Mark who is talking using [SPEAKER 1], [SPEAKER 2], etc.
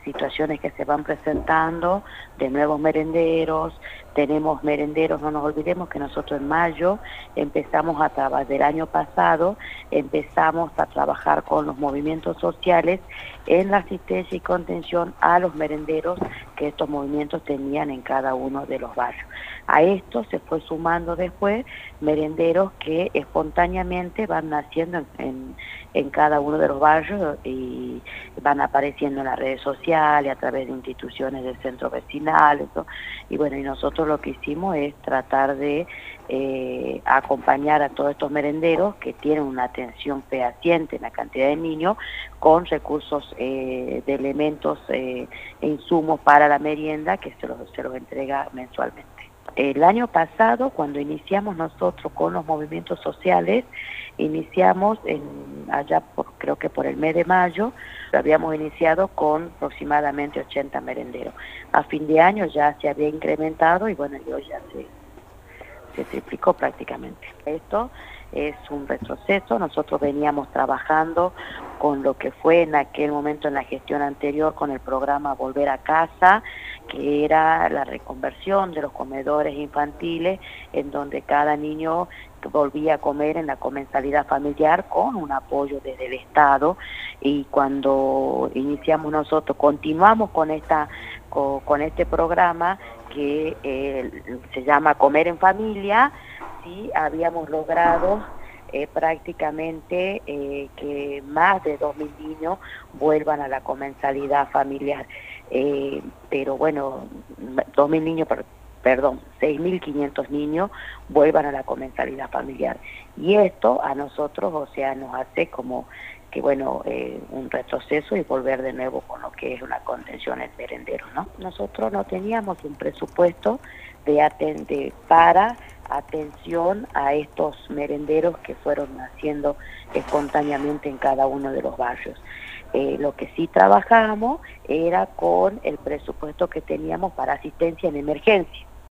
[SPEAKER 1] situaciones que se van presentando de nuevos merenderos. Tenemos merenderos, no nos olvidemos que nosotros en mayo empezamos a trabajar, del año pasado, empezamos a trabajar con los movimientos sociales en la asistencia y contención a los merenderos que estos movimientos tenían en cada uno de los barrios. A esto se fue sumando después merenderos que espontáneamente van naciendo en cada uno de los barrios y van apareciendo en las redes sociales, a través de instituciones del centro vecinal, eso. Y bueno, y nosotros lo que hicimos es tratar de acompañar a todos estos merenderos que tienen una atención fehaciente en la cantidad de niños, con recursos de elementos e insumos para la merienda que se los entrega mensualmente. El año pasado, cuando iniciamos nosotros con los movimientos sociales, iniciamos creo que por el mes de mayo, lo habíamos iniciado con aproximadamente 80 merenderos. A fin de año ya se había incrementado y bueno, y hoy ya se triplicó prácticamente. Esto es un retroceso. Nosotros veníamos trabajando con lo que fue en aquel momento en la gestión anterior con el programa Volver a Casa, que era la reconversión de los comedores infantiles, en donde cada niño volvía a comer en la comensalidad familiar con un apoyo desde el Estado. Y cuando iniciamos nosotros, continuamos con este programa que se llama Comer en Familia. Sí, habíamos logrado prácticamente que más de 2.000 niños vuelvan a la comensalidad familiar. Pero bueno, 2.000 niños, perdón, 6.500 niños vuelvan a la comensalidad familiar. Y esto a nosotros, o sea, nos hace como que bueno, un retroceso y volver de nuevo con lo que es una contención en merendero, ¿no? Nosotros no teníamos un presupuesto para atención a estos merenderos que fueron naciendo espontáneamente en cada uno de los barrios. Lo que sí trabajábamos era con el presupuesto que teníamos para asistencia en emergencia.